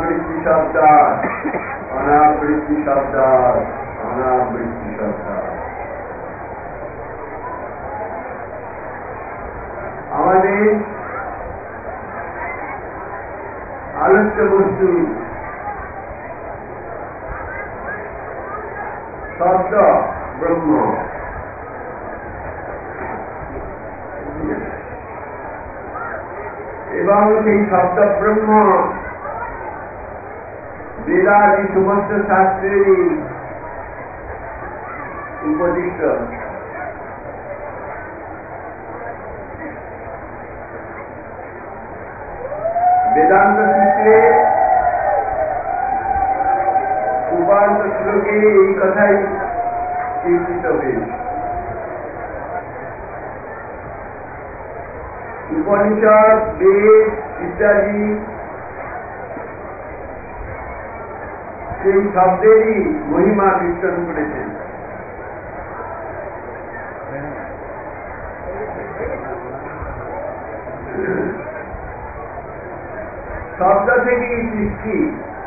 অনাবৃত্তি শব্দাৎ অনাবৃত্তি শব্দাৎ অনাবৃত্তি শব্দাৎ। আমাদের আলোচ্য বস্তু শব্দ ব্রহ্ম। এবং সেই শব্দ ব্রহ্ম বেদাদি সমস্ত শাস্ত্রেরই উপদিষ্ট। বেদান্ত সূত্রে উপান্ত শ্লোকে এই কথাই চিন্তিত হয়েছে। উপনিষদ, বেদ ইত্যাদি সেই শব্দেরই মহিমা কীর্তন করেছেন। শব্দ থেকেই সৃষ্টি,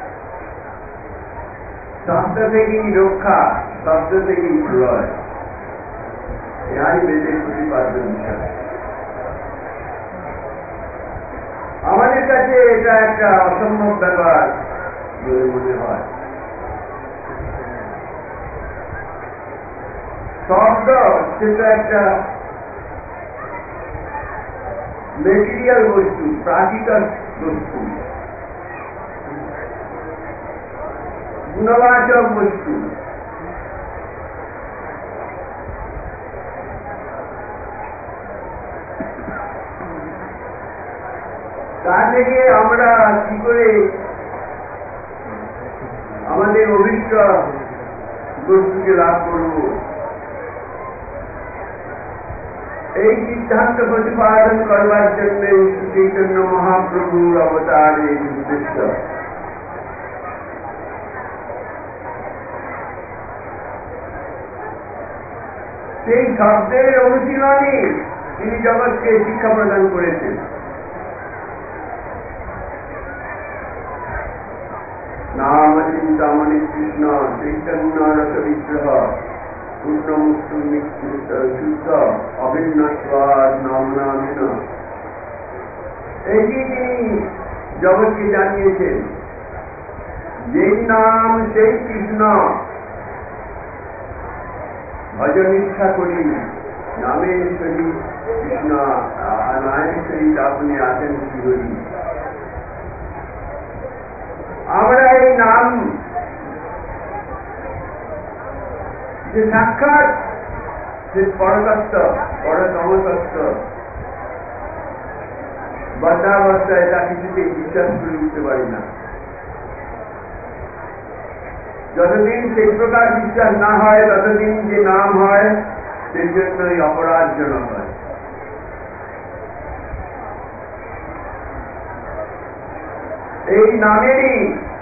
শব্দ থেকেই রক্ষা, শব্দ থেকেই প্রলয়, ইহাই বেদের প্রতিপাদ্য বিষয়। আমাদের কাছে এটা একটা অসম্ভব ব্যাপার বলে মনে হয়। শব্দ সেটা একটা মেটেরিয়াল বস্তু, প্রাকৃতিক বস্তু, গুণবাচক বস্তু। তা থেকে আমরা কি করে আমাদের অভিষ্ট বস্তুকে লাভ করব, এই সিদ্ধান্ত প্রতিপাদন করবার জন্য চৈতন্য মহাপ্রভুর অবতার এই উদ্দেশ্য। সেই শব্দের অনুশীলনে তিনি জগৎকে শিক্ষা প্রদান করেছেন। নাম চিন্তামণি কৃষ্ণ চৈতন্য রস বিগ্রহ পূর্ণমুক্ত শুদ্ধ অভিন্নস্বাদ নাম নামেন। এইটি তিনি জগৎকে জানিয়েছেন। যেই নাম সেই কৃষ্ণ, ভজন ইচ্ছা করি নামের সহিত কৃষ্ণ, নামের সহিত আপনি আছেন শ্রীহরি। আমরা এই নাম যে সাক্ষাৎ যে পরতত্ত্ব, পরতম তত্ত্ব, বদ্ধাবস্থা এটা কিছুতে বিশ্বাস করে উঠতে পারি না। যতদিন সেই প্রকার বিশ্বাস না হয় ততদিন যে নাম হয় সেই জন্যই অপরাধজনক হয়। এই নামেরই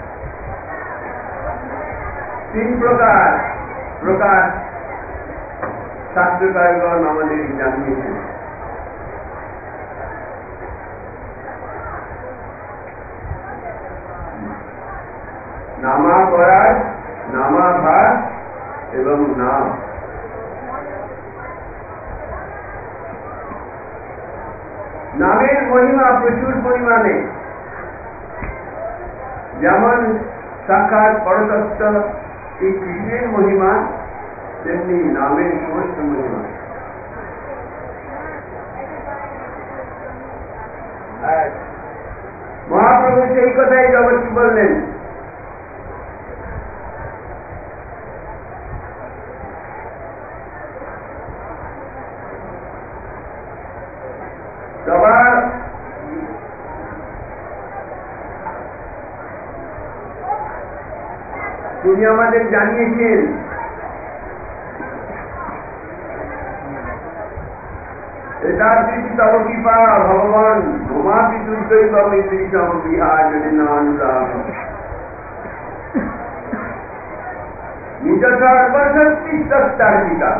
তিন প্রকার প্রকাশ শাস্ত্রকারগণ আমাদের জানিয়েছেন। নামাপরাধ, নামাভাস এবং নাম। নামের মহিমা প্রচুর পরিমাণে, যেমন সাক্ষাৎ পরতত্ত্ব এই কৃষ্ণের মহিমা, তেমনি নামের সমস্ত মহিমা। মহাপ্রভু সেই কথাই জগৎকে বললেন। সবার তিনি আমাদের জানিয়েছেন এটা যদি তব কৃপা ভগবান ভূমাপি দুর্দৈব মিত্রিকম বিহার যদি না অনুরাগ নিজ সর্বশক্তি সত্তার পিতা।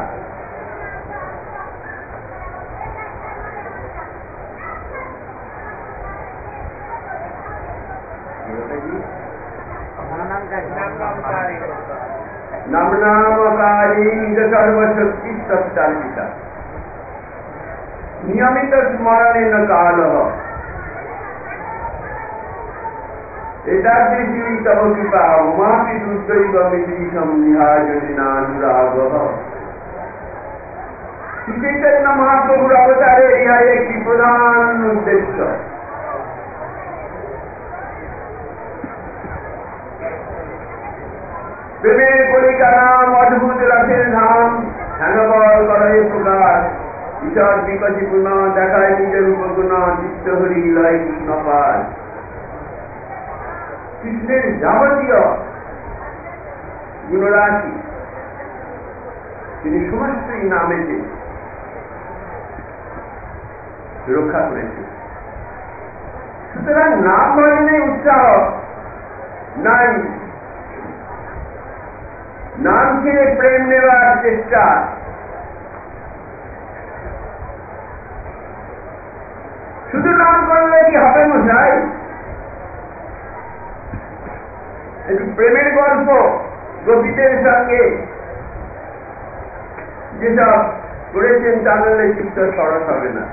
নামনামকারী নিজ সর্বশক্তি সত্তার পিতা নিয়মিত স্মরণেন কাল এতাদৃশী তব কৃপা উমাপি দুর্দৈবমিতি সংবিহাজনানুরাগ। শ্রী চৈতন্য মহাপ্রভুর অবতারের ইহা একটি প্রধান উদ্দেশ্য। প্রেমের কলিকা নাম অদ্ভুত রথের ধাম হেনবল করে প্রকাশ ঈশ্বর বিকশি গুণ দেখায় নিজের উপগুণ চিত্ত হরি লয় কৃষ্ণ পাঠ। কৃষ্ণের যাবতীয় গুণরাশি তিনি সমস্তই নামেতে রক্ষা করেছেন। সুতরাং নাম ভজনে উৎসাহ নাই, নাম ছেড়ে প্রেম নেওয়ার চেষ্টা, শুধু নাম করলে কি হবে মশাই? একটু প্রেমের গল্প গোপীদের সঙ্গে যেসব করেছেন তাহলে চিত্ত সরস হবে না।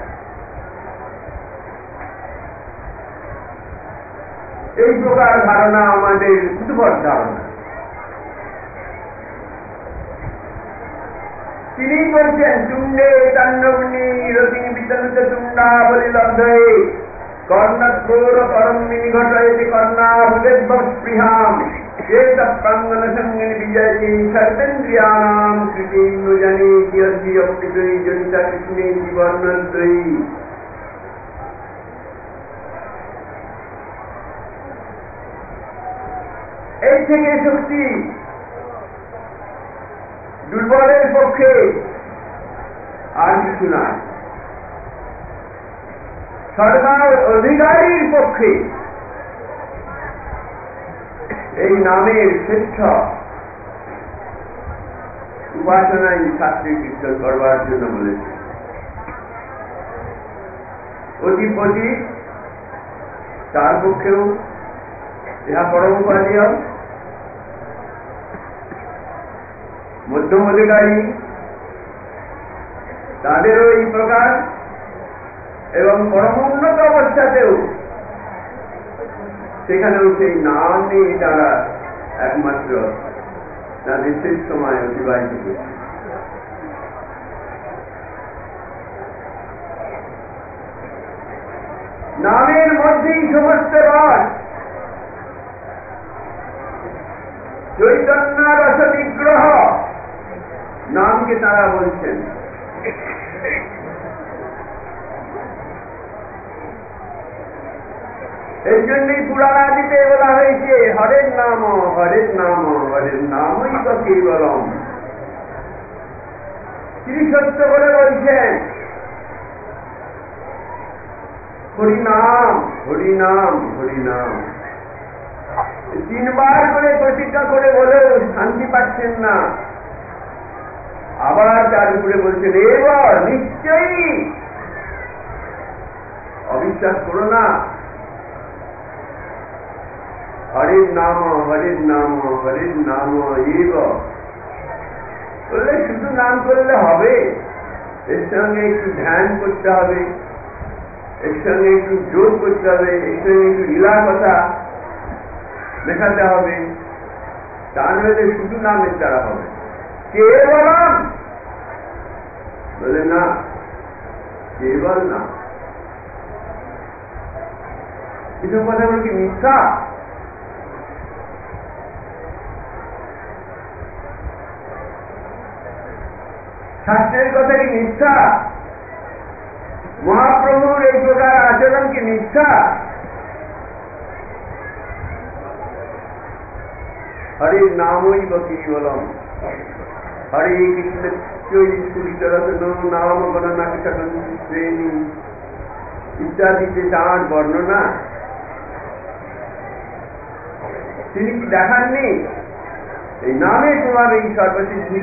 এই প্রকার ধারণা আমাদের উদ্ভট ধারণা। তিনি বলছেন চুন্ডে তান্ডবনী রতিনী বিতন্ত চুন্ডা বলি লব্ধয়ে কর্ণক্রোর পরমিনী ঘটয়তি কর্ণাভুজেদ্ভ স্পৃহাম চেত প্রাঙ্গন সঙ্গিনী বিজয়ী সর্বেন্দ্রিয়ানাম কৃতিন্নজনে কিয়দ্ধিয় প্রীতৈ জনিতা কৃষ্ণে জীবনদ্বয়ী। এই থেকে শক্তি দুর্বলের পক্ষে আর কিছু নাই, সর্বার অধিকারীর পক্ষে এই নামের শ্রেষ্ঠ উপাসনাই শাস্ত্রী কীর্তন করবার জন্য বলেছে। অধিপতি তার পক্ষেও ইহা পরম উপাদেয়, মধ্যম অধিকারী তাদেরও এই প্রকার, এবং পরম উন্নত অবস্থাতেও সেখানেও সেই নাম নিয়ে তারা একমাত্র তাদের শেষ সময় অতিবাহিত করছে। নামের মধ্যেই সমস্ত রস, চৈতন্য রস বিগ্রহ নামকে তারা বলছেন। এই জন্যই পুরাণাদিতে বলা হয়েছে হরের নাম হরের নাম হরের নামই তো কেবলম। তিনি সত্য করে বলছেন হরিনাম হরিনাম হরিনাম। 3 বার করে প্রতিজ্ঞা করে বলেও শান্তি পাচ্ছেন না, আবার তার উপরে বলছেন এবার নিশ্চয়ই, অবিশ্বাস করো না। হরের নাম হরের নাম হরের নাম এব বললে শুধু নাম করলে হবে, এর সঙ্গে একটু ধ্যান করতে হবে, এর সঙ্গে একটু যোগ করতে হবে, এর সঙ্গে একটু লীলা কথা দেখাতে হবে, তা নইলে শুধু নামের দ্বারা হবে। কে বলাম বলে না, কেবল না। কিছু কথাগুলো কি মিথ্যা? শাস্ত্রের কথা কি মিথ্যা? মহাপ্রভুর এই প্রকার আচরণ কি মিথ্যা? হরির নামই বা কেবলম। হরে কৃষ্ণ নাম গণনা শ্রেণী ইত্যাদিতে তাঁর বর্ণনা তিনি কি দেখাননি? এই নামে তোমার এই সর্বসিদ্ধি।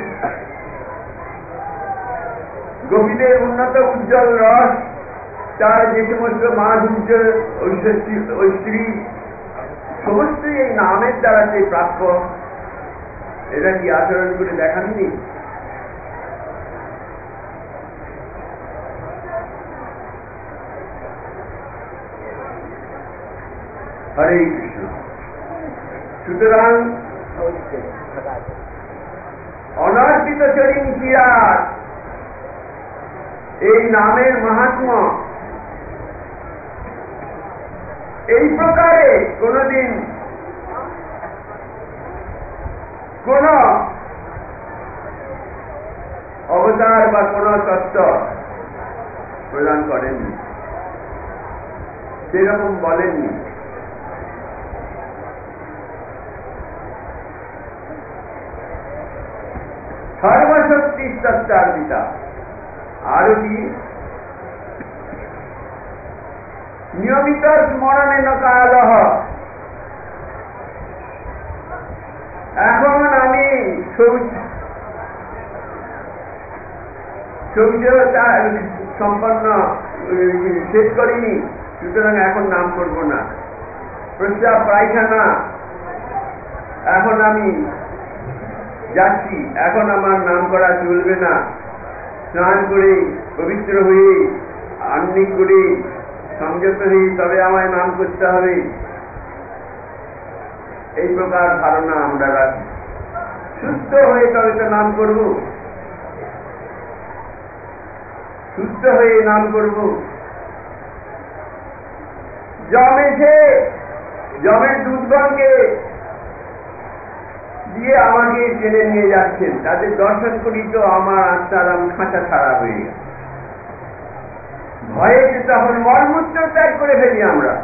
গোপীদের উন্নত উজ্জ্বল রস, তার যে সমস্ত মাধুর্য ঐশ্বরী সমস্তই এই নামের দ্বারা যে প্রাপ্য, এটা কি আচরণ করে দেখাননি? হরে কৃষ্ণ। সুতরাং অনর্পিত চরিং চিরাট, এই নামের মাহাত্ম্য এই প্রকারে কোনদিন কোন অবতার বা কোন তত্ত্ব প্রদান করেননি, সেরকম বলেননি। সর্বশক্তি তত্ত্বার্পিতা। আরো কি? নিয়মিত স্মরণে নকাল। এখন আমি শৌচ সম্পন্ন শেষ করিনি, সুতরাং এখন নাম করব না। প্রস্রাব পায়খানা এখন আমি যাচ্ছি, এখন আমার নাম করা চলবে না। স্নান করে পবিত্র হয়ে আহ্নিক করে সংযত হয়ে তবে আমায় নাম করতে হবে, এই প্রকার ধারণা আমরা রাখি। সুস্থ হয়ে তবে তো নাম করব, সুস্থ হয়ে নাম করব। জম এসে জমের দুধগণকে দিয়ে আমাকে টেনে নিয়ে যাচ্ছেন, তাদের দর্শন করি তো আমার আত্মার খাঁচা ছাড়া হয়ে গেল। ভয়ে তখন মলমূত্র ত্যাগ করে ফেলি আমরা।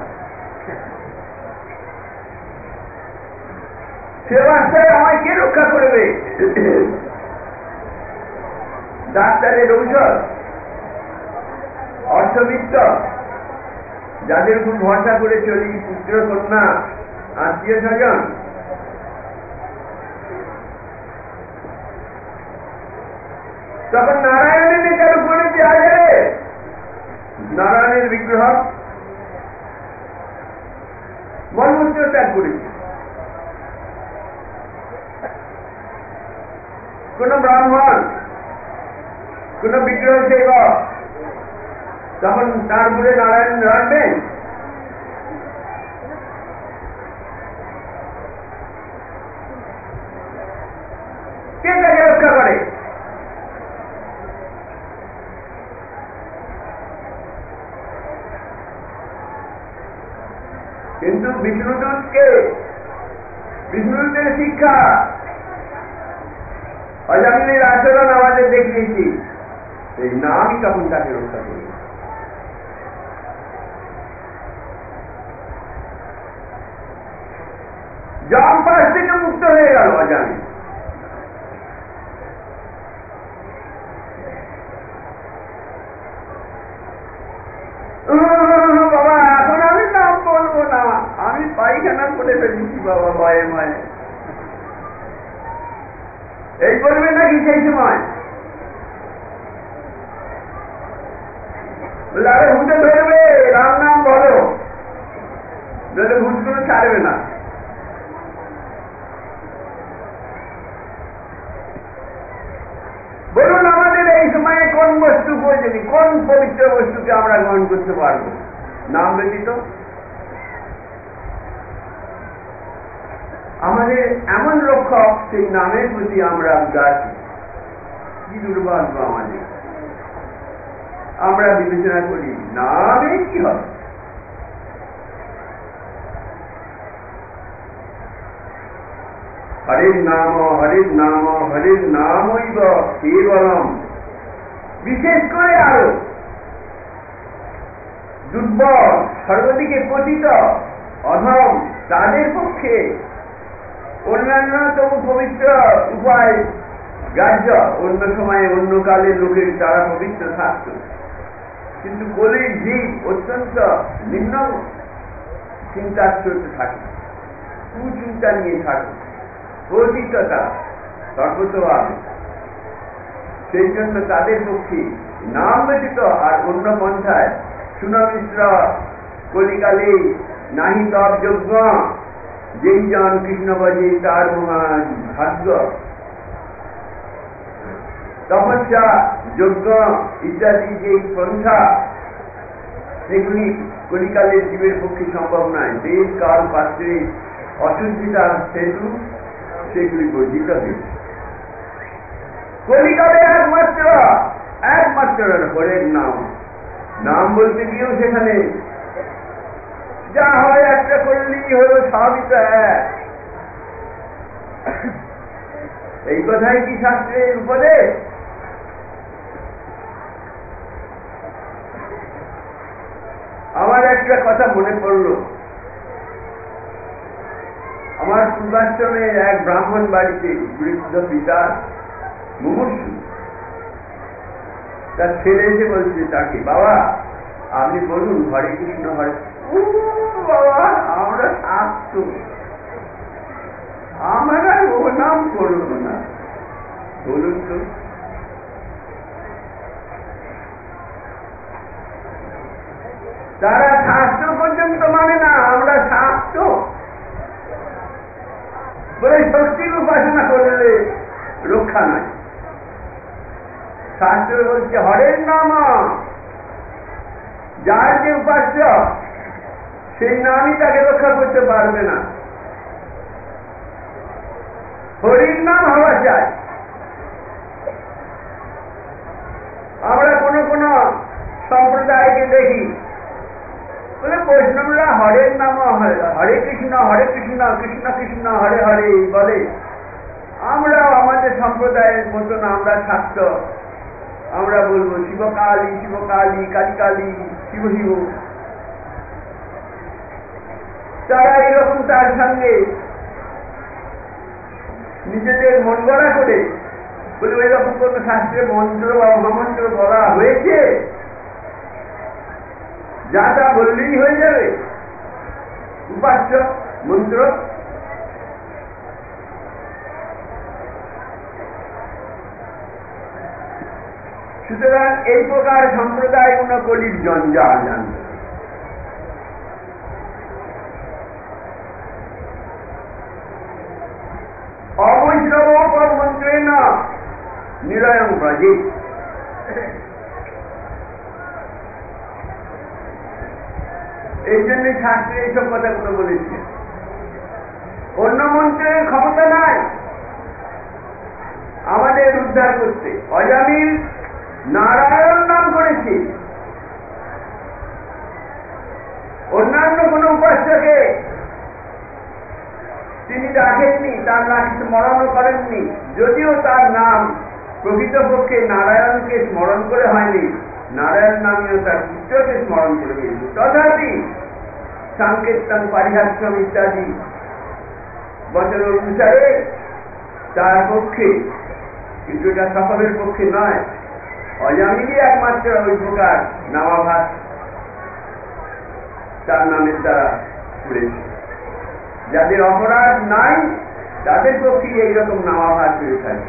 সে অবস্থায় আমায় কে রক্ষা করবে? ডাক্তারের ঔষধ, অর্থবিত্ত, যাদের খুব ভরসা করে চলি, পুত্র কন্যা আত্মীয় স্বজন, তখন নারায়ণের নেতার উপরে দেওয়া যাবে। নারায়ণের বিগ্রহ মলমূত্র ত্যাগ করেছে। কোন ব্রাহ্মণ, কোন বিগ্রহ সেবক, তখন তার উপরে নারায়ণ রাখবেন? কে তাকে রক্ষা করে? কিন্তু বিষ্ণুদূতকে, বিষ্ণুদূতের শিক্ষা, অজামিনের আচরণ আমাদের দেখিয়েছি, এই নামই তখন তাকে রক্ষা করি। জম পাশ থেকে মুক্ত হয়ে গেল অজামি। বাবা এখন আমি নাম বলবো না, আমি পায়খানা করে ফেলেছি বাবা ভয়ে ভয়ে। এই বলবে নাকি সেই সময়? আরে ভূতে ধরবে, রাম নাম বলো, বলে ভূতগুলো ছাড়বে না। বলুন আমাদের এই সময়ে কোন বস্তু প্রয়োজনীয়, কোন পবিত্র বস্তুকে আমরা গ্রহণ করতে পারব নাম ব্যতীত? আমাদের এমন লক্ষ্য, সেই নামের প্রতি আমরা উদাসীন। কি দুর্ভাগ্য আমাদের! আমরা বিবেচনা করি নামে কি হবে। হরির নাম হরির নাম হরির নামইব কেবলম। বিশেষ করে আরো দুর্বল, সর্বদিকে পতিত, অধম, তাদের পক্ষে অন্যান্যতম পবিত্র উপায় গ্রাহ্য। অন্য সময়ে অন্য কালের লোকের তারা পবিত্র থাকত, কিন্তু কলির জীব অত্যন্ত নিম্ন চিন্তার চলতে থাকে, কুচিন্তা নিয়ে থাকে, পতিততা সর্বতভাবে। সেই জন্য তাদের পক্ষে নাম ব্যতীত আর অন্য পন্থায় সুনমিশ্র কলিকালে নাহি তব যজ্ঞ যেই জন কৃষ্ণ ভজে তার মহান ভাগ্য। তপস্যা, যজ্ঞ ইত্যাদি যে পন্থা, সেগুলি কলিকালের জীবের পক্ষে সম্ভব নয়। দেশ কাল পাত্রে অশুদ্ধিতার সেতু সেগুলি বর্জিত হয়েছে। কলিকালে একমাত্র হরের নাম। নাম বলতে গিয়েও সেখানে যা হয় একটা করলেই হলো, সবই তো এক। এই কথাই কি শাস্ত্রের উপদেশ? আমার একটা কথা মনে পড়ল। আমার পূর্বাশ্রমে এক ব্রাহ্মণ বাড়িতে বৃদ্ধ পিতা মুমূর্ষু, তার ছেলে এসে বলছে তাকে, বাবা আপনি বলুন হরে কৃষ্ণ হরে। বাবা আমরা শাস্ত্র, আমরা ও নাম করবো না, বলুন তো। তারা শাস্ত্র পর্যন্ত মানে না, আমরা শাস্ত্র বলে শক্তির উপাসনা করলে রক্ষা নাই। শাস্ত্র বলছে হরের নাম, যার যে উপাস্য সেই নামই তাকে রক্ষা করতে পারবে না। হরির নাম হওয়া চাই। আমরা কোন কোন সম্প্রদায়কে দেখি বলে বৈষ্ণবরা হরের নাম হরে কৃষ্ণ কৃষ্ণ কৃষ্ণ হরে হরে বলে। আমরাও আমাদের সম্প্রদায়ের মতন আমরা ছাত্র, আমরা বলবো শিবকালী শিবকালী কালী কালী শিব শিব। তারা এরকম তার সঙ্গে নিজেদের মন গড়া করে বলে এরকম কোন শাস্ত্রে মন্ত্র বা মহামন্ত্র বলা হয়েছে যা তা বললেই হয়ে যাবে উপাস্য মন্ত্র। সুতরাং এই প্রকার সম্প্রদায় কোন কলির জঞ্জাল জানবে। অবৈষ্ণব মন্ত্রে না নিরয়ং ব্রজে। এই জন্যই শাস্ত্রে এইসব কথাগুলো বলেছে। অন্য মন্ত্রের ক্ষমতা নাই আমাদের উদ্ধার করতে। অজামিল নারায়ণ নাম করেছে, অন্যান্য কোন উপাস্যকে তিনি রাখেননি, তার নাম স্মরণও করেননি। যদিও তার নাম প্রকৃতপক্ষে নারায়ণকে স্মরণ করে হয়নি, নারায়ণ নামেও তার পুত্রকে স্মরণ করে গিয়েছে। তথাপি সংকীর্তন পারিহাস্যম ইত্যাদি বচন অনুসারে তার পক্ষে, কিন্তু এটা সকলের পক্ষে নয়। অজামিলই একমাত্র ওই প্রকার নামাভাস তার নামের দ্বারা করেছে। যাদের অপরাধ নাই তাদের পক্ষে এইরকম নামাভাস হয়ে থাকে।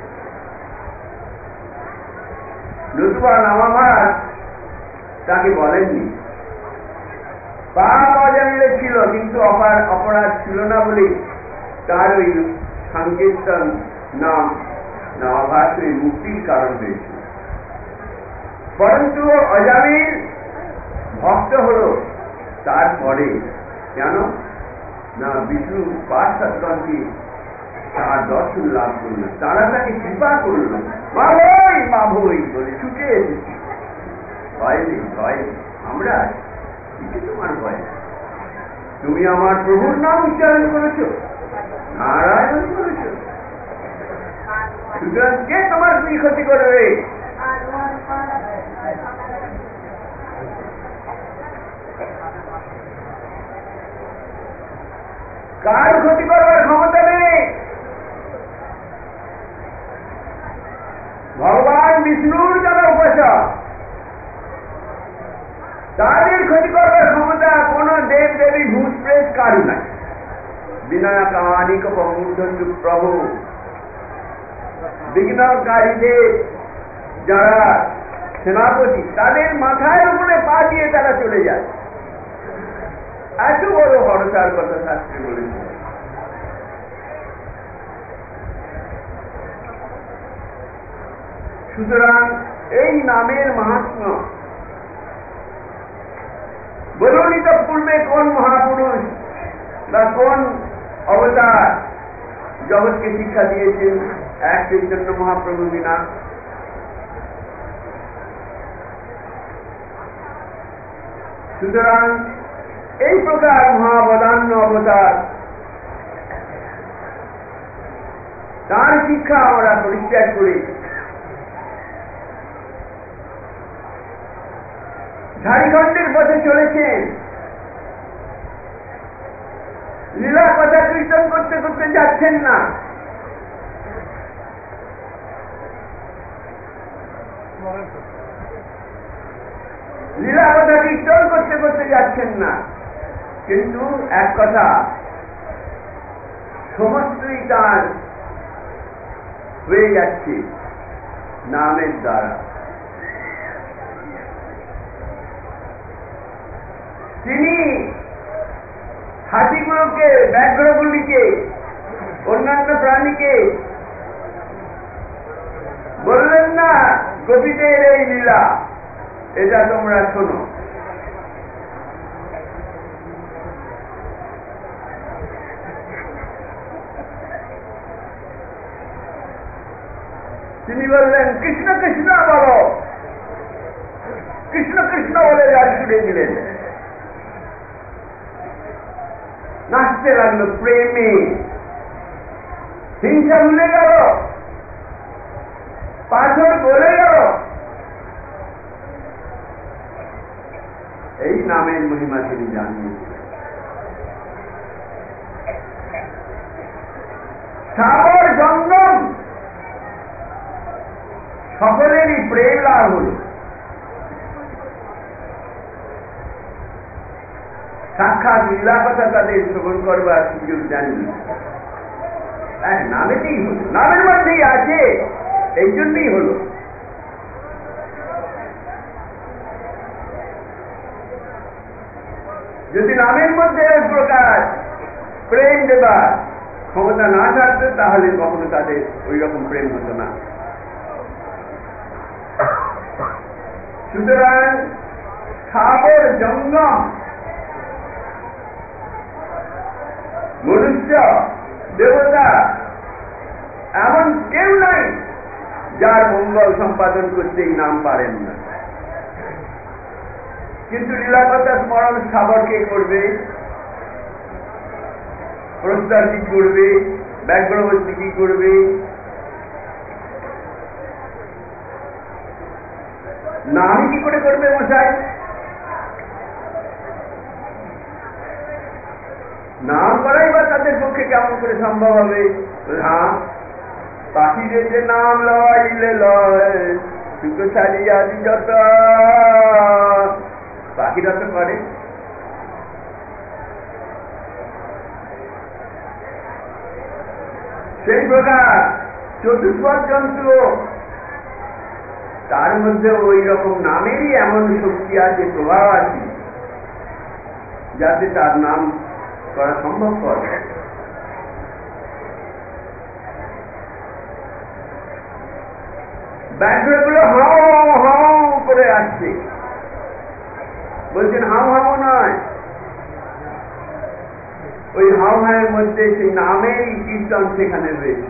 নতুবা নামাভাস তাকে বলেননি। পাপ অজামিলের ছিল, কিন্তু অপরাধ ছিল না বলে তার ওই সংকীর্তন নাম নামাভাস ওই মুক্তির কারণ হয়েছিল। পরন্তু অজামিল ভক্ত হল তারপরে, কেন না বিষ্ণু পার্শ্বদগণকে তার দর্শন লাভ করল, তারা তাকে কৃপা করল। মা ভই বলে ছুটে এসেছি, ভয় নেই ভয় নেই, আমরা কিছু তোমার ভয়। তুমি আমার প্রভুর নাম উচ্চারণ করেছ, নারায়ণ করেছ, সুতরাং কে তোমার কি ক্ষতি করবে? কার ক্ষতি করবার ক্ষমতা নেই? ভগবান বিষ্ণুর যারা উপাসক তাদের ক্ষতি করবার ক্ষমতা কোন দেব দেবী ভূত প্রেত কারু নাই। বিনায়কানিক প্রমূর্ধ প্রভু, বিঘ্নকারীদের যারা সেনাপতি তাদের মাথায় উপরে পা দিয়ে তারা চলে যায়। এত বড় ভরসার কথা শাস্ত্রে বলেছে। সুতরাং এই নামের মাহাত্ম্য বলুনই তো, পূর্বে কোন মহাপুরুষ বা কোন অবতার জগৎকে শিক্ষা দিয়েছেন এক চৈতন্য মহাপ্রভু বিনা? সুতরাং এই প্রকার মহাবদান্য অবতার, তার শিক্ষা আমরা পরিত্যাগ করি ঝাড়খণ্ডের পথে চলেছেন। লীলা কথা কীর্তন করতে করতে যাচ্ছেন না, লীলা কথা কীর্তন করতে করতে যাচ্ছেন না, কিন্তু এক কথা, সমস্তই তার হয়ে যাচ্ছে নামের দ্বারা। তিনি হাতিগুলোকে, ব্যাঘ্রগুলিকে, অন্যান্য প্রাণীকে বললেন না, গোপীদের এই লীলা, এটা তোমরা শোনো। তিনি বললেন কৃষ্ণ কৃষ্ণ বলো, কৃষ্ণ কৃষ্ণ বলে গান ছুড়ে দিলেন, নাচতে লাগলো প্রেমে, হিংসা ভুলে গেল, পাথর গলে গেল। এই নামের মহিমা তিনি জানিয়েছিলেন। সাগর জঙ্গম সকলেরই প্রেম লাভ হল, সাক্ষাৎ লীলা কথা তাদের শ্রবণ করবার সুযোগ দেননি। নামেতেই হল, নামের মধ্যেই আছে, এই জন্যই হল। যদি নামের মধ্যে এক প্রকার প্রেম দেবার ক্ষমতা না থাকতো, তাহলে কখনো তাদের ওই রকম প্রেম হতো না। সুতরাং সাগর জঙ্গম মনুষ্য, দেবতা, এমন কেউ নাই যার মঙ্গল সম্পাদন করতে এই নাম পারেন না। কিন্তু লীলাকথা স্মরণ সাগরকে করবে, প্রস্তার কি করবে, ব্যাঘ্রবর্তী কি করবে, নাম কি করে করবে মশাই? নাম করাই বা তাদের পক্ষে কেমন করে সম্ভব হবে? হ্যাঁ, পাখিদের যে নাম লইলে লয়, সুতো ছাড়িয়া যত, পাখিরা তো করে। সেই প্রকার চতুষ্পদ যন্ত্র, তার মধ্যে ওই রকম নামেরই এমন শক্তি আছে, প্রভাব আছে, যাতে তার নাম করা সম্ভব করে। ব্যাঘ্রগুলো হাও হাও করে আসছে, বলছেন হাও হাও নয়, ওই হাও হাওয়ের মধ্যে সেই নামেরই কীর্তন সেখানে রয়েছে।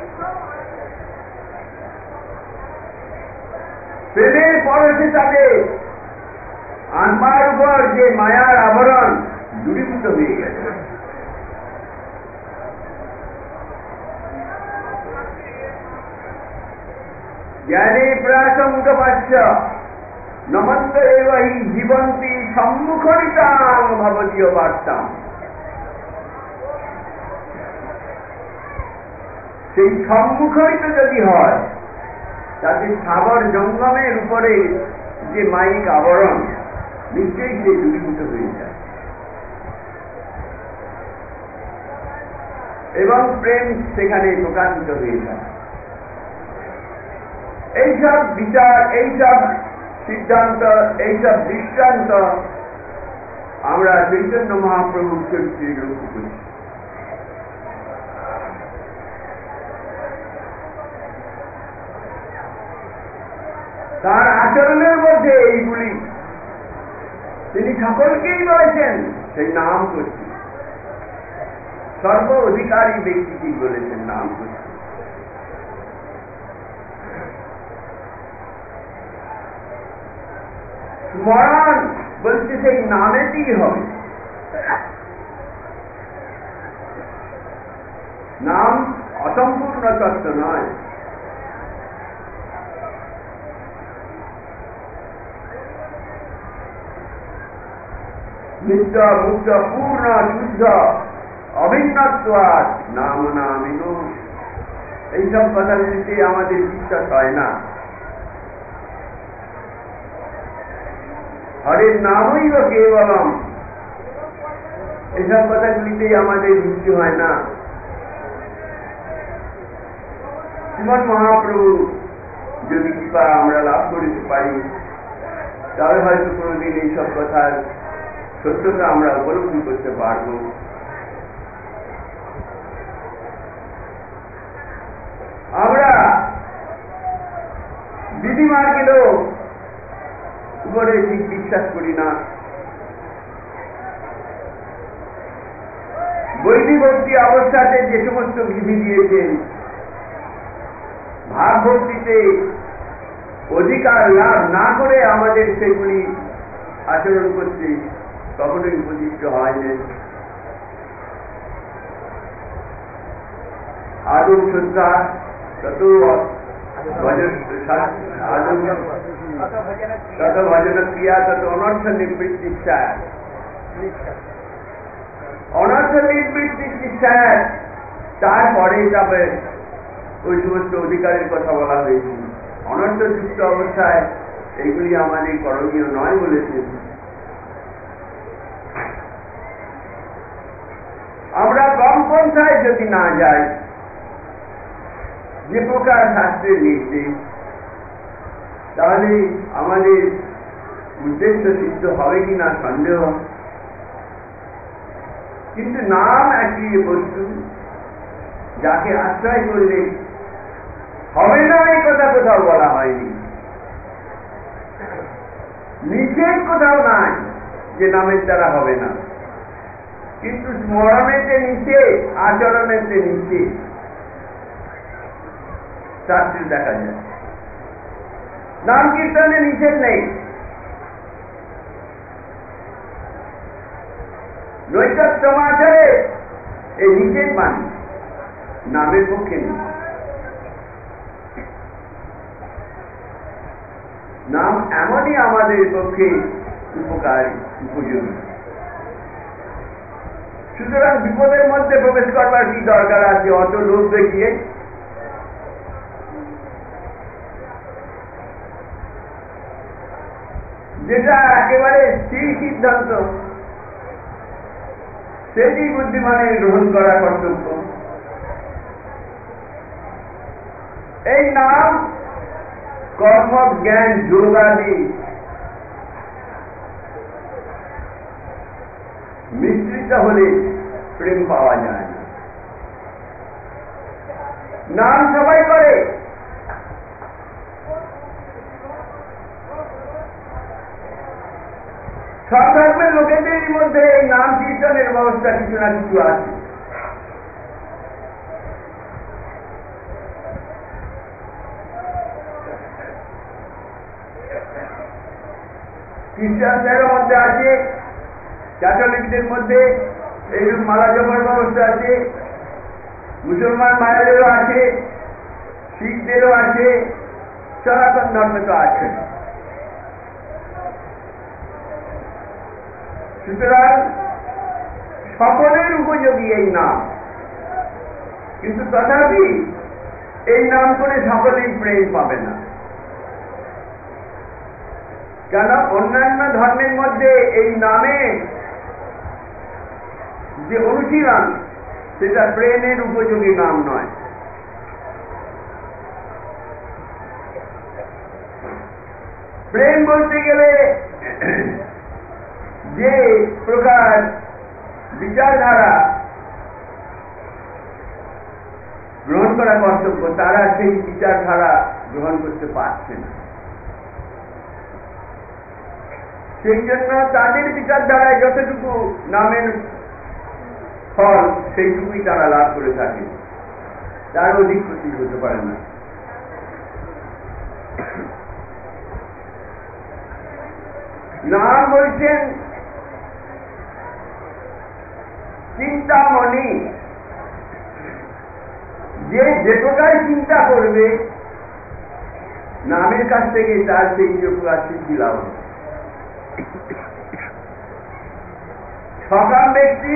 প্রেমের পরশে তাদের আত্মার উপর যে মায়ার আবরণ দূরীভূত হয়ে গেছে। জ্ঞানে প্রাসঙ্গপাচ্য নমন্ত এব হি জীবন্তী সম্মুখরিতাং ভবদীয় বার্তাম। সেই সম্মুখরিত যদি হয়, তাতে সাগর জঙ্গমের উপরে যে মাইক আবরণ, নিশ্চয়ই সে দূরীভূত হয়ে যায় এবং প্রেম সেখানে প্রকাশিত হয়ে যায়। এইসব বিচার, এইসব সিদ্ধান্ত, এইসব দৃষ্টান্ত আমরা চৈতন্য মহাপ্রভুর চরিত্রে লক্ষ্য করি। তার আচরণের মধ্যে এইগুলি তিনি সকলকেই বলেছেন সেই নাম করছি। সর্ব অধিকারী ব্যক্তিটি বলেছেন নাম করছি। স্মরণ বলছে সেই নামেতেই হবে। নাম অসম্পূর্ণ তত্ত্ব নয়। নিত্য মুক্ত পূর্ণ শুদ্ধ অভিন্নত্বাৎ নাম নামিন, এইসব কথাগুলিতে আমাদের বিশ্বাস হয় না। হরের নামই বা কেবলম, এসব কথাগুলিতেই আমাদের মৃত্যু হয় না। শ্রীমৎ মহাপ্রভু যদি কৃপা আমরা লাভ করিতে পারি, তাহলে হয়তো কোনোদিন এইসব কথার সত্যতা আমরা উপলব্ধি করতে পারব। আমরা বিধিমার্গেরও উপরে ঠিক বিশ্বাস করি না। বৈদিভক্তি অবস্থাতে যে সমস্ত বিধি দিয়েছেন, ভাবভক্তিতে অধিকার লাভ না করে আমাদের সেগুলি আচরণ করতে কখনোই উপযুক্ত হয়নি। আদৌ শ্রদ্ধা তত ভজন ক্রিয়া তত অনর্থ নিবৃত্তি চায়। অনর্থ নিবৃত্তি চায়, তারপরে তবে ওই সমস্ত অধিকারের কথা বলা হয়েছে। অনর্থযুক্ত অবস্থায় এইগুলি আমাদের করণীয় নয় বলেছেন। আমরা কম পন্থায় যদি না যাই, যে প্রকার শাস্ত্রের নির্দেশ, তাহলে আমাদের উদ্দেশ্য সিদ্ধ হবে কিনা সন্দেহ। কিন্তু নাম একটি বস্তু, যাকে আশ্রয় করলে হবে না এই কথা কোথাও বলা হয়নি। নিষেধ কোথাও নাই যে নামের দ্বারা হবে না, কিন্তু স্মরণেতে নিষেধ, আচরণেতে নিষেধ শাস্ত্রে দেখা যায়। নাম কীর্তনে নিষেধ নেই, নৈকট সমাচারে এই নিষেধ মানি, নামের পক্ষে নেই। নাম এমনই আমাদের পক্ষে উপকারী, উপযোগী। সুতরাং বিপদের মধ্যে প্রবেশ করবার কি দরকার আছে অত লোক দেখিয়ে? যেটা একেবারে স্থির সিদ্ধান্ত, সেটি বুদ্ধিমানের গ্রহণ করা কর্তব্য। এই নাম কর্ম জ্ঞান যোগাদি মিশ্রিত হলে প্রেম পাওয়া যায় না। নাম সবাই করে, সব ধর্মের লোকেদের মধ্যে এই নাম কীর্তনের ব্যবস্থা কিছু না কিছু আছে। খ্রিস্টানদের মধ্যে আছে, ক্যাথলিকদের মধ্যে এইরূপ মালা জপার ব্যবস্থা আছে, মুসলমান মায়েদেরও আছে, শিখদেরও আছে, সনাতন ধর্মে তো আছে। সুতরাং সকলের উপযোগী এই নাম, কিন্তু তথাপি এই নাম করে সকলেই প্রেম পাবে না। কেন? অন্যান্য ধর্মের মধ্যে এই নামে যে অনুশীলন, সেটা প্রেমের উপযোগী নাম নয়। প্রেম বলতে গেলে যে প্রকার বিচারধারা গ্রহণ করা কর্তব্য, তারা সেই বিচারধারা গ্রহণ করতে পারছে না। সেই জন্য তাদের বিচারধারায় যতটুকু নামের ফল সেইটুকুই তারা লাভ করে থাকে, তার অধিক ক্ষতি হতে পারে না। নাম বলছেন চিন্তামণি, যে প্রকার চিন্তা করবে নামের কাছ থেকে তার সেই প্রকার সিদ্ধি লাভ হবে। সকাম ব্যক্তি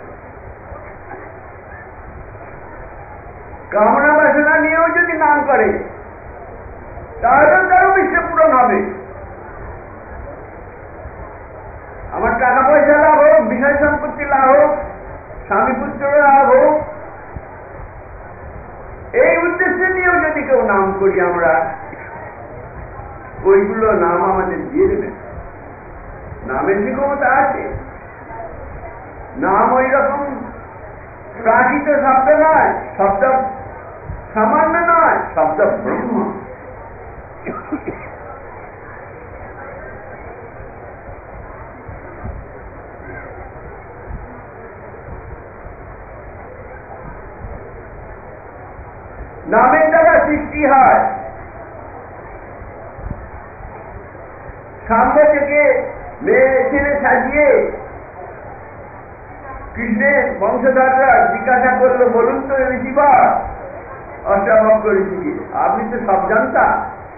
কামনা বাসনা নিয়েও যদি নাম করে তাহলেও তারও বিশ্ব পূরণ হবে। আমার টাকা পয়সা লাভ হোক, বিষয় সম্পত্তি লাভ হোক, স্বামী পুত্র লাভ হোক, এই উদ্দেশ্যে নিয়েও যদি কেউ নাম করি আমরা, ওইগুলো নাম আমাদের দিয়ে দেবে। নামের যে ক্ষমতা আছে, নাম ওই রকম প্রাকৃত শব্দ নয়, শব্দ সামান্য নয়, শব্দ ব্রহ্ম। নামের দ্বারা সৃষ্টি হয়। সামনে থেকে মেয়ে ছেলে সাজিয়ে কৃষ্ণের বংশধররা জিজ্ঞাসা করলো, বলুন তো ঋষিবা অষ্টাবক্র ঋষিকে, আপনি তো সব জানতা,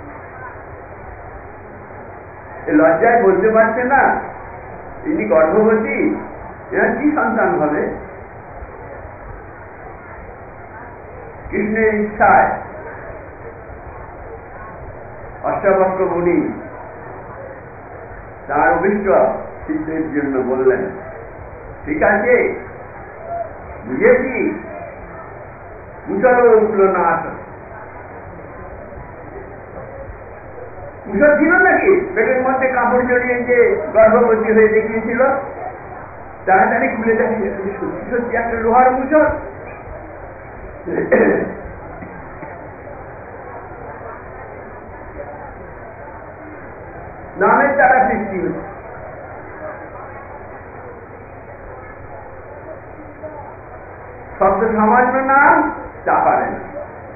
লজ্জায় বলতে পারছে না ইনি গর্ভবতী, এরা কি সন্তান হবে? কৃষ্ণের ইচ্ছায় অষ্টাবক্র মুনি তার অভিষ্ট সিদ্ধের জন্য বললেন, ঠিক আছে বুঝেছি, কুশল উঠল না আসা। কুশল ছিল নাকি? পেটের মধ্যে কাপড় জড়িয়ে যে গর্ভবতী হয়ে দেখিয়েছিল, তাড়াতাড়ি খুলে দেখে সত্যি সত্যি একটা লোহার মুসল। নামের দ্বারা সৃষ্টি হচ্ছে। শব্দ সামান্য নাম তা পারে না।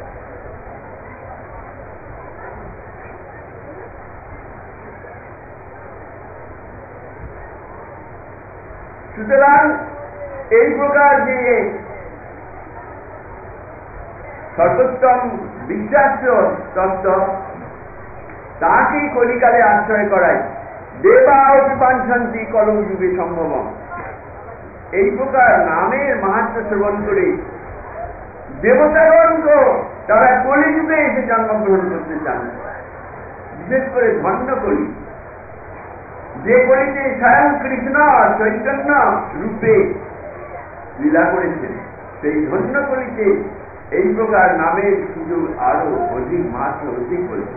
সুতরাং এই প্রকার যে সর্বোত্তম বিশ্বাস্য তত্ত্ব, তাকেই কলিকালে আশ্রয় করাই। দেবা অপিপাঞ্ছন্তি কলম যুগে সম্ভব। এই প্রকার নামের মাহাত্ম্য শ্রবণ করে দেবতাগণ তারা কলিযুগে এসে জন্মগ্রহণ করতে চান। বিশেষ করে ধন্য কলি, যে কলিতে স্বয়ং কৃষ্ণ চৈতন্য রূপে লীলা করেছেন, সেই ধন্য কলিতে এই প্রকার নামের সুযোগ আরো অধিক মাত্র অধিক করেছে।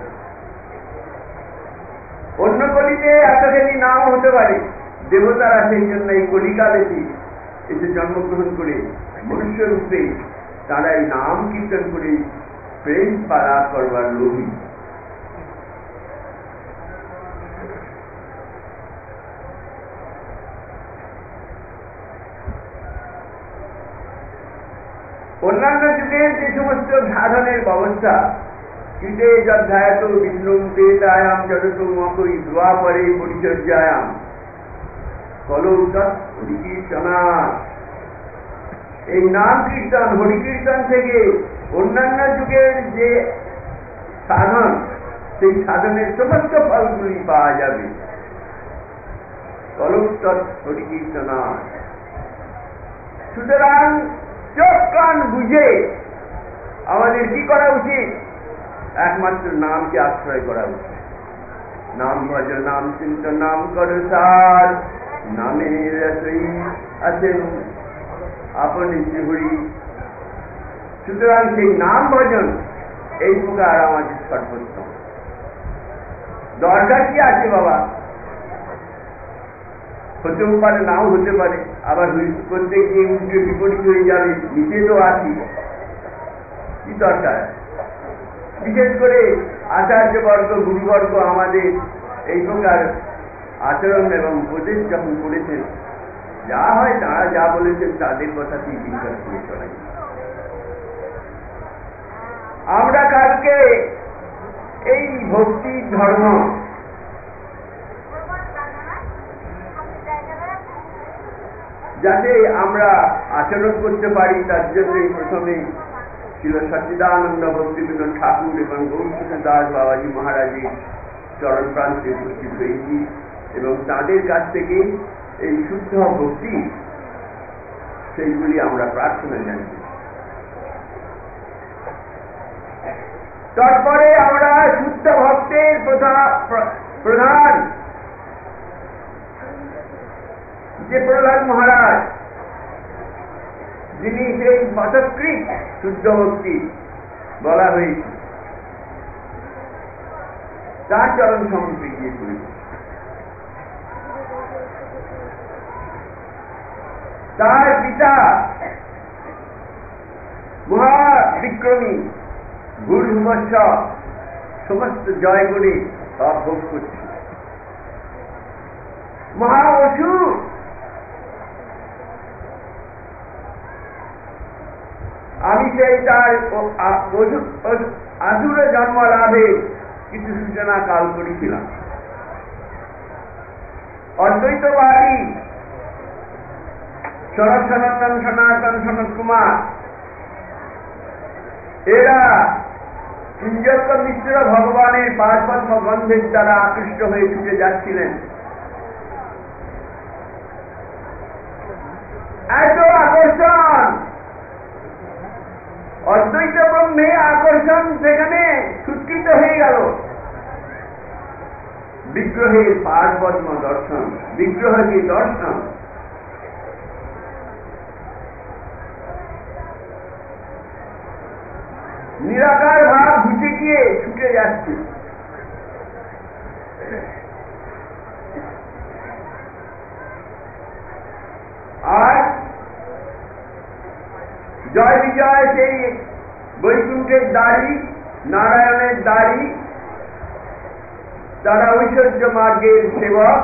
অন্য কলিতে এতখানি নাম হতে পারে, দেবতারা সেই জন্য এই কলিকালেতে এসে জন্মগ্রহণ করে মনুষ্য রূপে তারা এই নাম কীর্তন করে প্রেম পালা করবার লোভী। অন্যান্য যুগের যে সমস্ত সাধনের ব্যবস্থা, কৃতে যধ্যায়ত বিষ্ণুম তেতায়াম যততো মকই দ্বাপরে পরিচর্যায়াম কলৌ তৎ হরিকীর্তনা। এই নাম কীর্তন হরিকীর্তন থেকে অন্যান্য যুগের যে সাধন, সেই সাধনের সমস্ত ফলগুলি পাওয়া যাবে। কলৌ তৎ হরিকীর্তনা। সুতরাং চোখ কান বুঝে আমাদের কি করা উচিত? একমাত্র নামকে আশ্রয় করা উচিত। নাম ভজ নাম চিন্ত নাম করো সার, নামের রসই আছেন আপনি শিহরি। সুতরাং সেই নাম ভজন এই প্রকার আমাদের সর্বোত্তম। দরকার কি আছে বাবা? হতেও পারে, নাও হতে পারে, আবার করতে গিয়ে উল্টে বিপরীত হয়ে যাবে, নিষেধও আছি, কি দরকার? বিশেষ করে আচার্যবর্গ গুরুবর্গ আমাদের এই প্রকার আচরণ এবং উপদেশ যখন করেছেন, যা হয় তারা যা বলেছেন তাদের কথাতেই বিশ্বাস করে চলে। আমরা কালকে এই ভক্তি ধর্ম যাতে আমরা আচরণ করতে পারি, তার জন্যই প্রথমে ছিল সচ্চিদানন্দ ভক্তিবিনোদ ঠাকুর এবং গৌরকিশোর দাস বাবাজি মহারাজের চরণ প্রান্তে উপস্থিত হয়েছি এবং তাদের কাছ থেকে এই শুদ্ধ ভক্তি সেইগুলি আমরা প্রার্থনা জানছি। তারপরে আমরা শুদ্ধ ভক্তের প্রধান যে প্রহ্লাদ মহারাজ, যিনি সেই পথকৃৎ শুদ্ধ ভক্তি বলা হয়েছে, তার চরণ সম্মুখে গিয়ে করি। তার পিতা মহাবিক্রমী ভূর্ভুবস্ব সমস্ত জয় করে সব ভোগ করছে। মহা অসুর আমি সেই তার আসুর জন্ম লাভে কিছু সূচনা কাল করেছিলাম। অদ্বৈতবাদী শরৎ সনাতন সনাতন সনত কুমার এরা কুঞ্জক মিশ্র ভগবানের পার্বত্য গন্ধের দ্বারা আকৃষ্ট হয়ে ছুটে যাচ্ছিলেন। এত আকর্ষণ, অদ্বৈত ব্রহ্মে আকর্ষণ সেখানে সুৎকৃত হয়ে গেল। বিগ্রহের পার্বত্য দর্শন, বিগ্রহকে দর্শন, নিরাকার ভাব ঘুচে গিয়ে ছুটে যাচ্ছে। আর জয় বিজয় সেই বৈকুণ্ঠের দ্বারী, নারায়ণের দ্বারী, তারা ঐশ্বর্য মার্গের সেবক,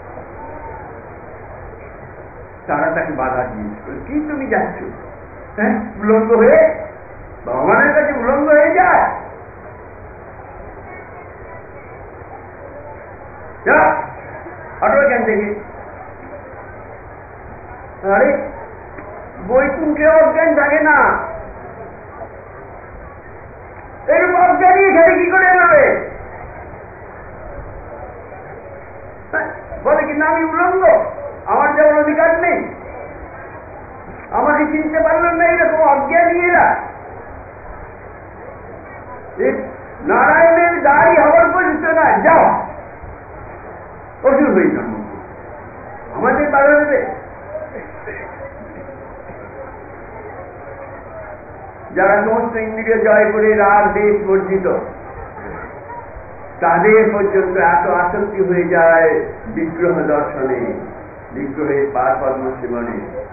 তারা তাকে বাধা দিয়েছিল। কি তুমি যাচ্ছ? হ্যাঁ, উলঙ্গ হয়ে ভগবানের কাছে উলঙ্গ হয়ে যায়? এখান থেকে আরে বৈকুণ্ঠে অজ্ঞান থাকে না, এরকম অজ্ঞানী এখানে কি করে এলাবে? বলে কিন্তু আমি উলঙ্গ, আমার যেমন অধিকার নেই, আমাকে চিনতে পারলেন না, এরকম অজ্ঞানী এরা। নারায়ণের দাড়ি হওয়ার পর্যন্ত না, যাও অসুর হয়ে জন্ম, আমাদের বাধা দেবে? যারা সমস্ত ইন্দ্রিয় জয় করে রাগ দেশ বর্জিত, তাদের পর্যন্ত এত আসক্তি হয়ে যায় বিগ্রহ দর্শনে, বিগ্রহের পার পদ্ম সেবনে।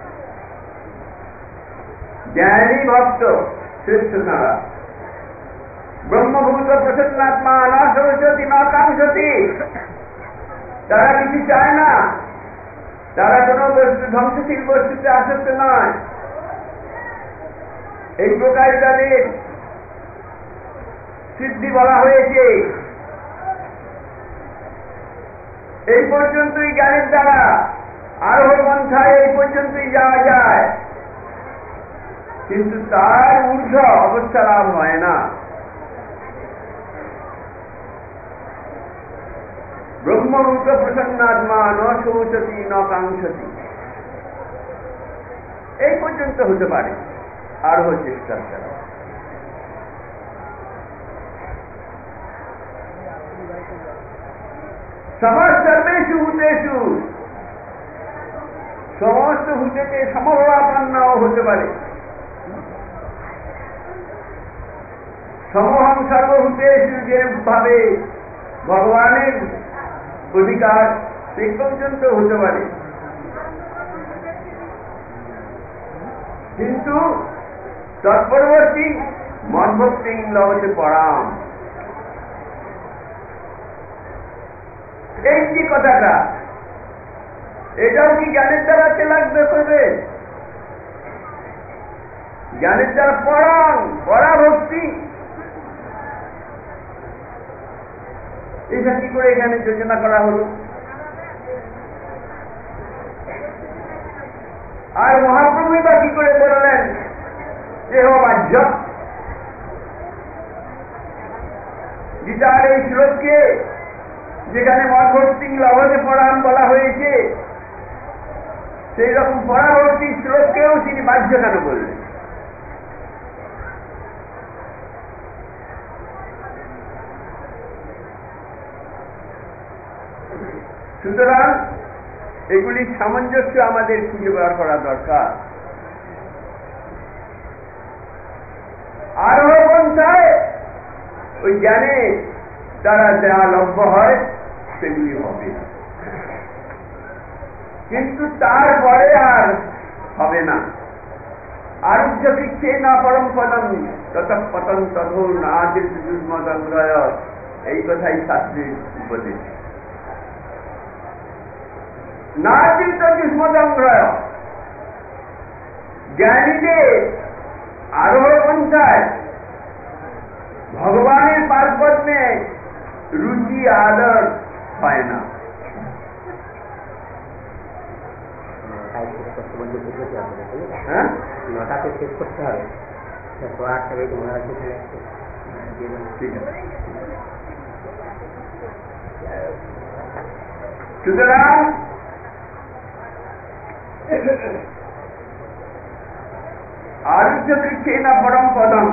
জ্ঞানী ভক্ত শ্রেষ্ঠ তারা, ব্রহ্মভূত প্রসন্নাত্মা না সরস্বতী না কাঙ্ক্ষতি, তারা কিছু চায় না, তারা কোন বস্তু ধ্বংসশীল বস্তুতে আসক্ত নয়। এই প্রকার তাদের সিদ্ধি বলা হয়েছে। এই পর্যন্তই জ্ঞানের দ্বারা আরোহ পন্থায় এই পর্যন্তই যাওয়া যায়, কিন্তু তার ঊর্ধ্ব অবস্থা লাভ হয় না। ব্রহ্মভূত প্রসন্নাত্মা ন শৌচতি ন কাঙ্ক্ষতি, এই পর্যন্ত হতে পারে আরোহ চেষ্টার দ্বারা। সর্বেষু ভূতেষু, সমস্ত ভূতেতে সমভাবাপন্ন হতে পারে। সমহং সর্বভূতেষু যে ভাবে ভগবানের অধিকার, সে পর্যন্ত হতে পারে, কিন্তু তৎপরবর্তী মদভক্তি লভতে পরাম, এই যে কথাটা, এটাও কি জ্ঞানের দ্বারা লাগবে করবে? জ্ঞানের দ্বারা পড়া ভক্তি, এটা কি করে এখানে যোজনা করা হলো? আর মহাপ্রভুই বা কি করে বললেন যে ও বাহ্য? গীতার এই শ্লোককে যেখানে মদভক্তি লভতে পড়ান বলা হয়েছে, সেই রকম পরাবর্তী শ্লোককেও তিনি বাহ্য কেন বললেন? সুতরাং এগুলি সামঞ্জস্য আমাদের খুঁজে বার করা দরকার। আরোহ পন্থায় ওই জ্ঞানে তারা যা লভ্য হয় সেগুলি হবে, কিন্তু তারপরে আর হবে না। আরুহ্য শিক্ষে না পরম পদম তত পতন তথো না যুষ্মদন্দ্রয়, এই কথাই শাস্ত্রের উপদেশ। না চিন্ত যুষ্মদন্দ্রয়, জ্ঞানীদের আরোহ পন্থায় ভগবানের পাদপদ্মে রুচি আদর হয় না। নটাকে শেষ করতে হবে, সুতরাং আরুহ্য বৃক্ষে না পরম পদম,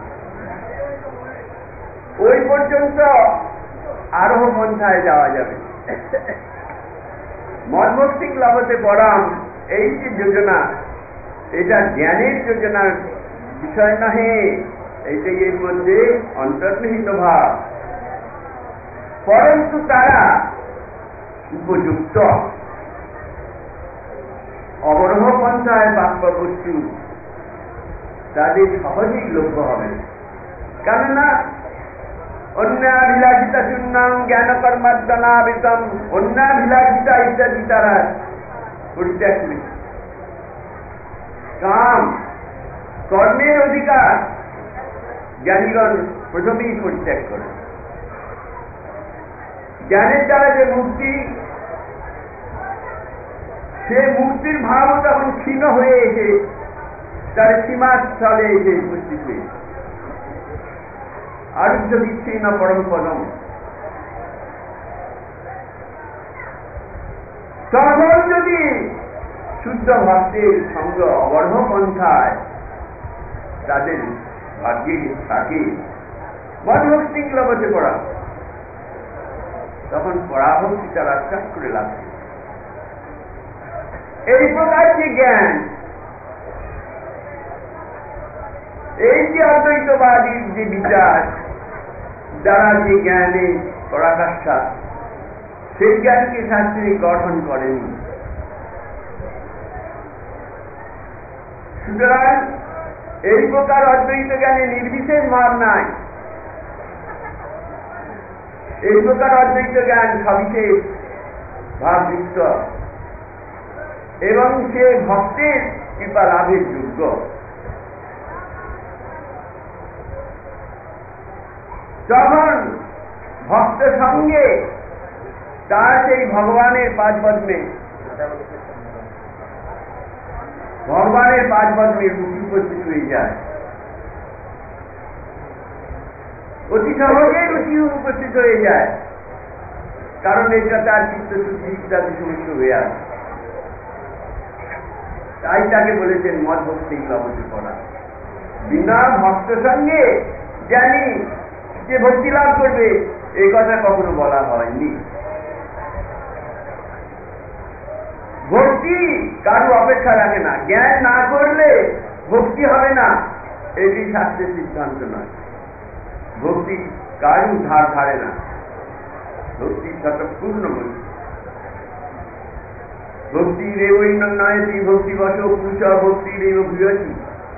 ওই পর্যন্ত আরোহ পন্থায় যাওয়া যাবে। মদভক্তি লভতে পরাম, এই যে যোজনা, এটা জ্ঞানের যোজনার বিষয় নহে, এইটাই এর মধ্যে অন্তর্নিহিত ভাব। পরন্তু তারা উপযুক্ত অবরোহ পন্থায় বাক্য বস্তু তাদের সহজেই লভ্য হবে। কেননা অন্যাভিলাষিতা শূন্যম জ্ঞান কর্মার্জনাবৃতম, অন্যাভিলাষিতা ইত্যাদি তারা পরিত্যাগ করেছে। কাম কর্মের অধিকার জ্ঞানীগণ প্রথমেই পরিত্যাগ করে। জ্ঞানের দ্বারা যে মুক্তি, সে মুক্তির ভাবও তখন ক্ষীণ হয়ে এসে তার সীমাস্থলে এসে উপস্থিত হয়েছে। আরুহ্য বৃক্ষে না পরম পদম, তখন যদি শুদ্ধ ভক্তের সঙ্গ অবরোহ পন্থায় তাদের ভাগ্যে থাকে, মদভক্তি লভতে পড়া, তখন পরাভক্তি তারা ত্যাগ করে লাগবে। এই প্রকার যে জ্ঞান, এই যে অদ্বৈতবাদীর যে বিচার যারা যে জ্ঞানে পরাকাষ্ঠা, সেই জ্ঞানকে শাস্ত্রে গঠন করেনি। সুতরাং এই প্রকার অদ্বৈত জ্ঞানে নির্বিশেষ ভাব নাই। এই প্রকার অদ্বৈত জ্ঞান সবিশেষ ভাবযুক্ত এবং সে ভক্তের কৃপা লাভের যোগ্য। যখন ভক্ত সঙ্গে তার সেই ভগবানের পাদপদ্মে রুচি উপস্থিত হয়ে যায়, অতি সহজেই রুচি উপস্থিত হয়ে যায়, কারণ এটা তার চিত্তশুদ্ধি ইত্যাদি সমস্ত হয়ে আসে। তাই তাকে বলেছেন মদভক্তি লভতে পড়া। বিনা ভক্ত সঙ্গে জানি যে ভক্তি লাভ করবে, এই কথা কখনো বলা হয়নি। ভক্তি কারো অপেক্ষা রাখে না, জ্ঞান না করলে ভক্তি হবে না, এটি শাস্ত্রের সিদ্ধান্ত নয়। ভক্তি কারু ধার ধারে না, ভক্তি স্বতঃপূর্ণ ভক্তি। ভক্তি রেবই নয়তি ভক্তি বস পুরুষ ভক্তি রেব ভূয়সী।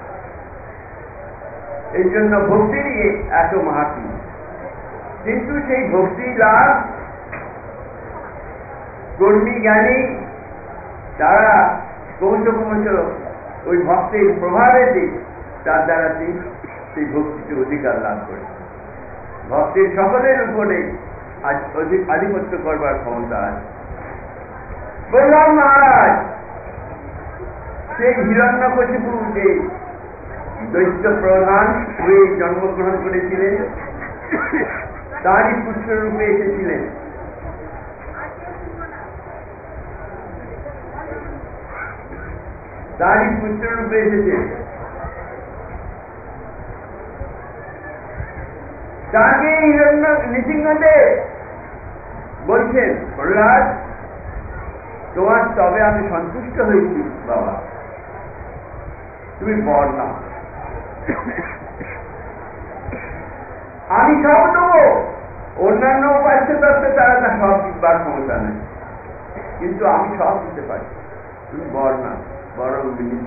এই জন্য ভক্তিরই এত মাহাত্ম্য। কিন্তু সেই ভক্তি লাভ কর্মী জ্ঞানী তারা ক্রমশ ক্রমশ ওই ভক্তের প্রভাবেতে তার দ্বারা সেই ভক্তিকে অধিকার লাভ করে। ভক্তের সকলের উপরে আধিপত্য করবার ক্ষমতা আছে। বললাম মহারাজ সেই হিরণ্যকশিপু যে দৈত্য প্রধান হয়ে জন্মগ্রহণ করেছিলেন তারই পুত্র রূপে এসেছিলেন। তারই পুত্র রূপে এসেছে। তাকে হিরণ্য নৃসিংহদেব বলছেন, প্রহ্লাদ তোমার তবে আমি সন্তুষ্ট হয়েছি বাবা, তুমি বর নাও, আমি সব দেবো। অন্যান্য উপাস্য তত্ত্বে তারা না সব দিবার ক্ষমতা নেই, কিন্তু আমি সব দিতে পারি, তুমি বর না বরং বিনীত।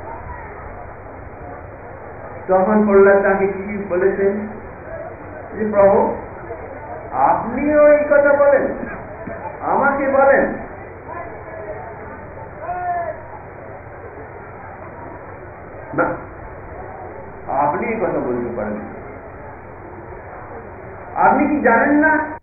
তখন প্রহ্লাদ তাকে কি বলেছেন যে প্রভু আপনিও এই কথা বলেন, আমাকে বলেন। না, আপনি এই কথা বলতে পারেন। আপনি কি জানেন না